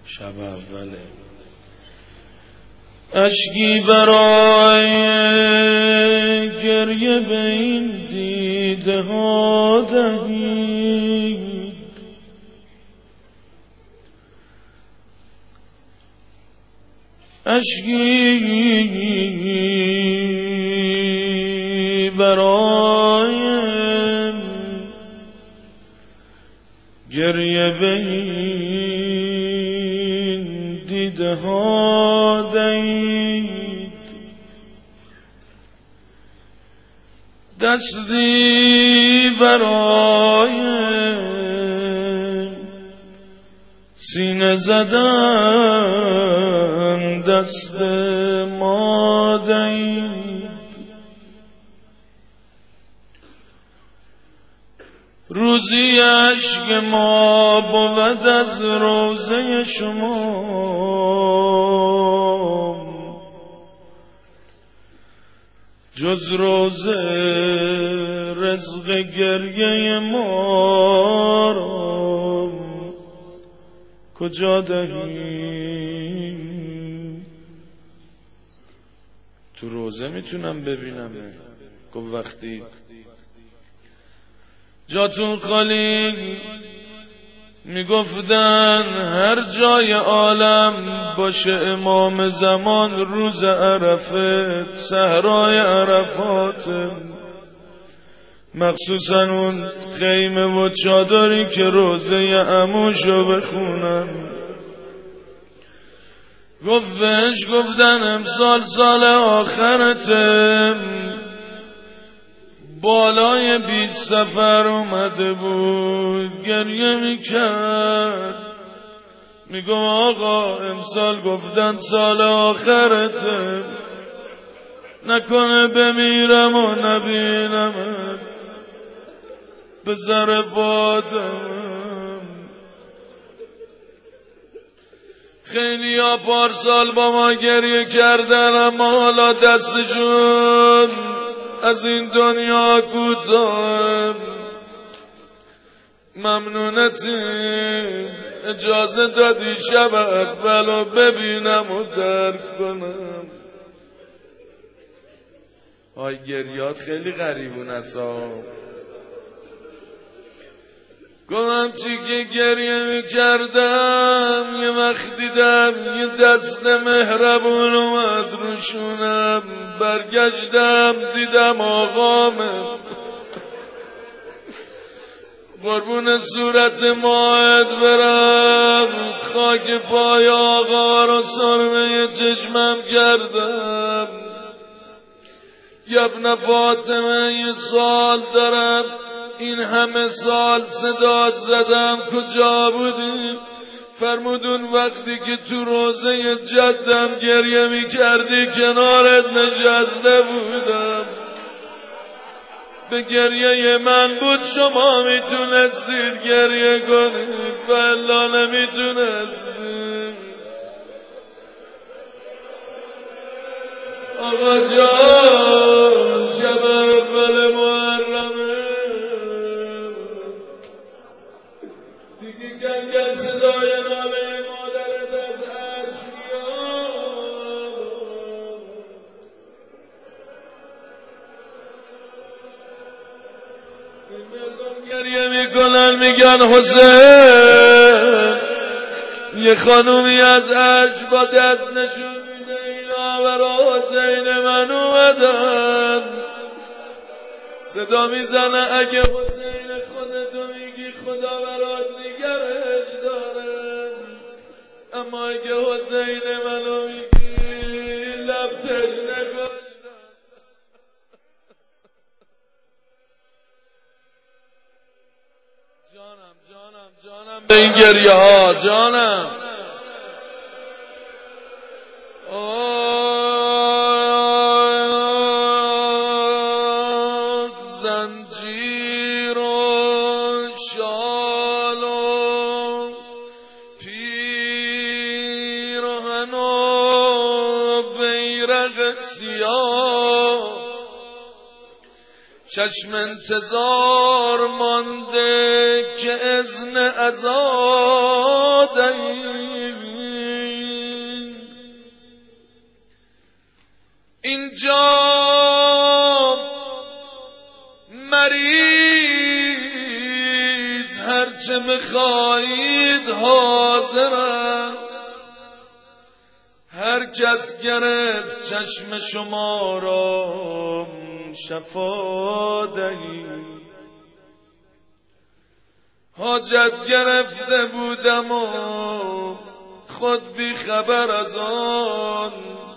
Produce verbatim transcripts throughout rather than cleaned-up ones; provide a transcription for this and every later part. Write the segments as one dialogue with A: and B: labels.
A: شب اوله اشکی برای گریه به این دیده ها دهید، اشکی برای گریه به این دیده ها دهید، دستی برای سینه زدن دست ما دهید، روزی اشک ما بود از روزه شما، جز روزه رزق گریه ما را کجا دهیم؟ تو روزه میتونم ببینم. گفت وقتی جاتون خالی میگفتن هر جای عالم باشه امام زمان، روز عرفه صحرای عرفات، مخصوصا اون خیمه و چادری که روزه عموشو بخونن. گفت بهش گفتن امسال سال آخرته، بالای بیست سفر اومده بود، گریه میکرد، میگم آقا امسال گفتن سال آخرته، نکنه بمیرم و نبینم پسر فاطمه. خیلی ها پارسال با ما گریه کردن، اما حالا دستشون از این دنیا کوتاه. ممنونتی اجازه دادی شب اولو ببینم و درک کنم. آی گریات خیلی غریبون اصلا. گفتم چی که گریه می کردم، یه وقت دیدم یه دست مهربون اومد روشونم، برگشتم دیدم آقامه، قربون صورت ماهت برم، خاک پای آقا رو سرمه چشمم کردم. ابن فاطمه یه سال دارم، این همه سال صدات زدم کجا بودی؟ فرمودون وقتی که تو روزه جدم گریه می کردی کنارت نشسته بودم. به گریه من بود شما میتونستید گریه کنید، والا نمیتونستید. آقا جان شب اول محرمه دیگه گنگل صدای ناله مادرت از عرش میاد. این مردم گریه میکنن میگن حسین. یه خانومی از عرش با دست نشون میده اینا برا حسین من اومدن. صدا میزنه اگه حسین خودتو میگی خدا برات نگرش داره، اما اگه حسین منو میگی لب تشنه کن. جانم جانم جانم به این گریه ها جانم. آه زنجیر و شال و پیرهن و بیرق سیاه، چشم انتظار مانده که اذن عزا دهی. هرچه بخواهید حاضر است، هر کس گرفت چشم شما را شفا دهید. حاجت گرفته بودم و خود بی خبر از آن،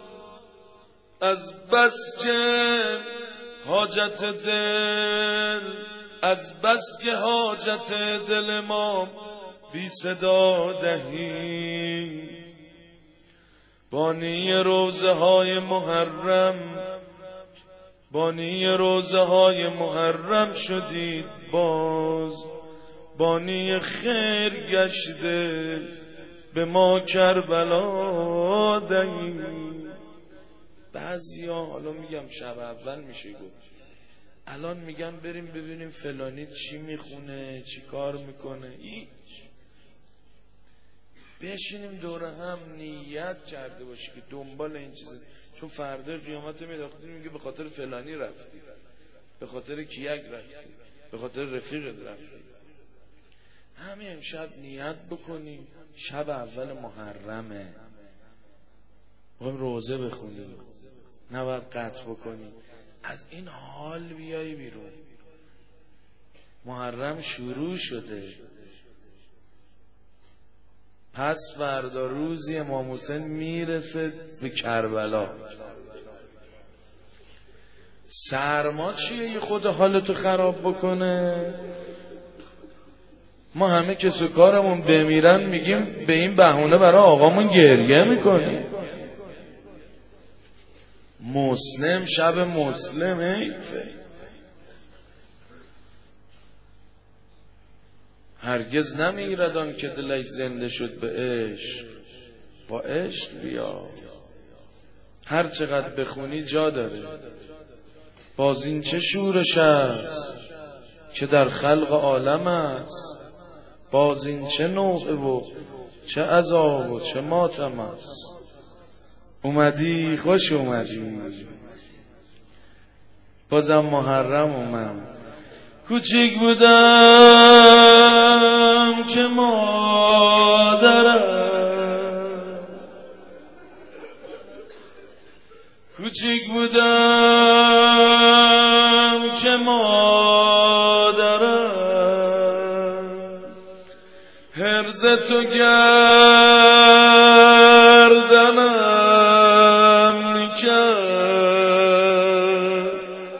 A: از بس که حاجت دل از بس که حاجت دل ما بی صدا دهی. بانی روزه های محرم بانی روزه های محرم شدید باز، بانی خیر گشته به ما کربلا دهید. بعضیا حالا میگم شب اول میشه گفت، الان میگن بریم ببینیم فلانی چی میخونه چی کار میکنه. هیچ، بشینیم دور هم نیت کرده باشی که دنبال این چیزه، چون فردا قیامت میداختی میگه به خاطر فلانی رفتی، به خاطر کیک رفتی، به خاطر رفیقت رفتی. همین امشب نیت بکنیم شب اول محرمه، میخوایم روزه بخونیم، نباید قطع بکنیم، از این حال بیایی بیرون. محرم شروع شده، پس فردا روزی امام حسین میرسه به کربلا. سرما چیه یه خود حالتو خراب بکنه؟ ما همه کس و کارمون بمیرن میگیم به این بهونه برای آقامون گریه میکنیم. مسلم شب مسلم حیفه، هرگز نمیرد آن که دلش زنده شد به عشق، با عشق بیا. هر چقدر بخونی جا داره. باز این چه شورش است که در خلق عالم است، باز این چه نوعه و چه عذاب و چه ماتم است. اومدی خوش اومدی، بازم محرم اومد. کوچیک بودم که مادرم، کوچیک بودم که مادرم هرز تو گردنم میکرد،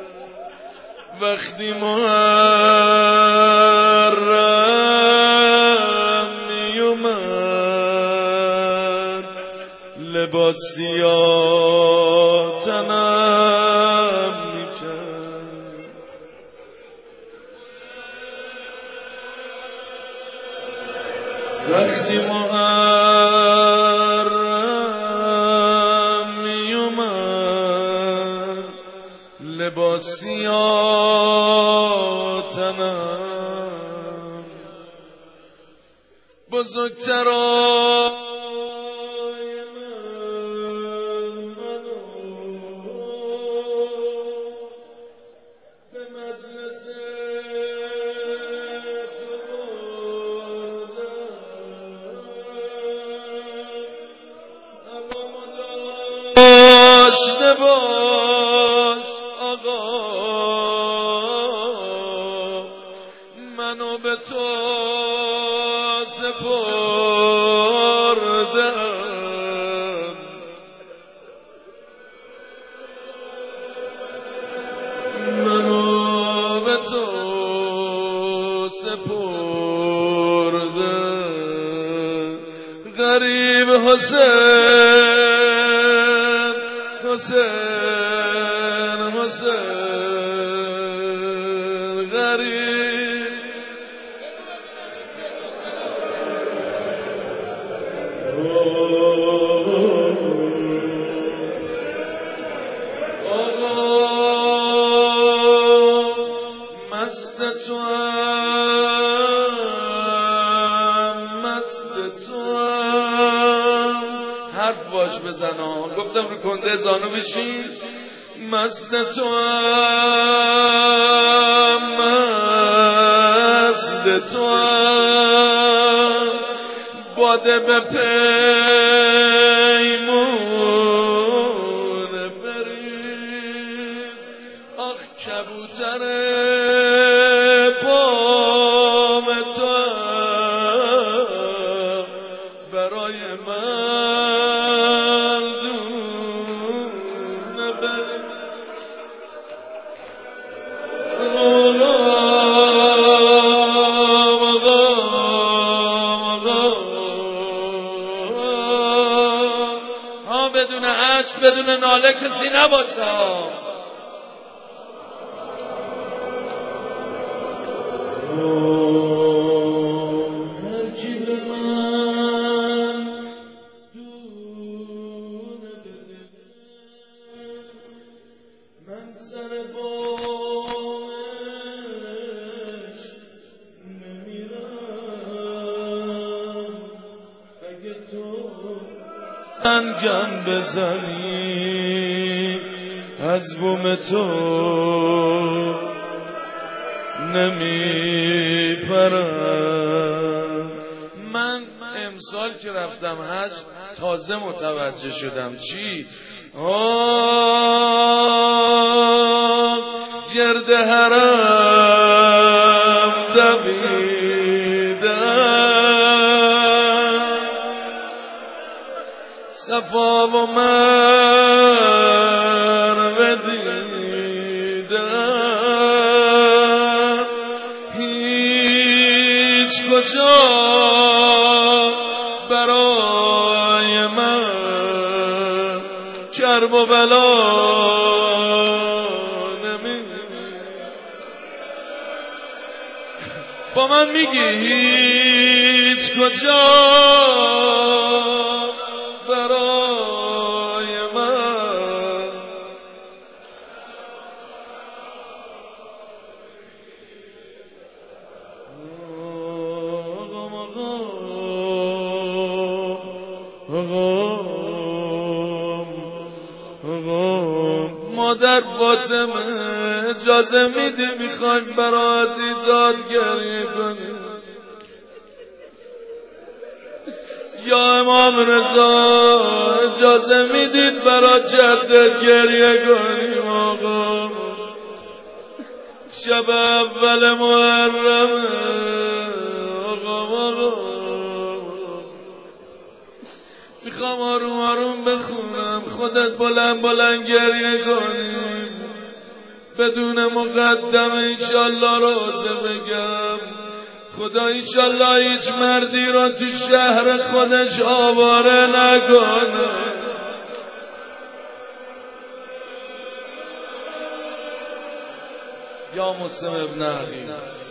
A: وقتی محرم میومد لباسیا تنم میکرد. وقتی محرم میومد لباسیا تنم، بزرگترای من منو به مجلس تو بردن. اما داشته باش آقا، منو به تو سپردم. منو به تو سپردم. غریب حسین حسین حسین غریب. آقا مست تو هم مست تو هم حرف باش بزن. گفتم رو کنده زانو بشین. مست تو هم مست تو هم باده به پیمون بریز آخ کبوتر بام تو برای من دونه بریز ها بدون عشق بدون ناله کسی نباشه هر کی به من دونه بده من سر بامش نمیرم اگه تو سنگم بزنی از بوم تو نمیپرم. من امسال که رفتم حج تازه متوجه شدم چی؟ آه گرد حرم دویدم صفا و مروه دیدم هیچ کجا برای من کرب و بلا نمی با من میگی هیچ کجا برای من مادر فاطمه اجازه میدی میخوایم برای عزیزات گریه کنیم یا امام رضا اجازه میدید برای جدت گریه کنیم آقا شب اول محرمه آقا آقا میخوام آروم آروم بخونم خودت بلند بلند گریه کنیم بدون مقدمه انشالله روزه بگم خدا انشالله هیچ مردی را تو شهر خودش آواره نکنه یا مسلم ابن علی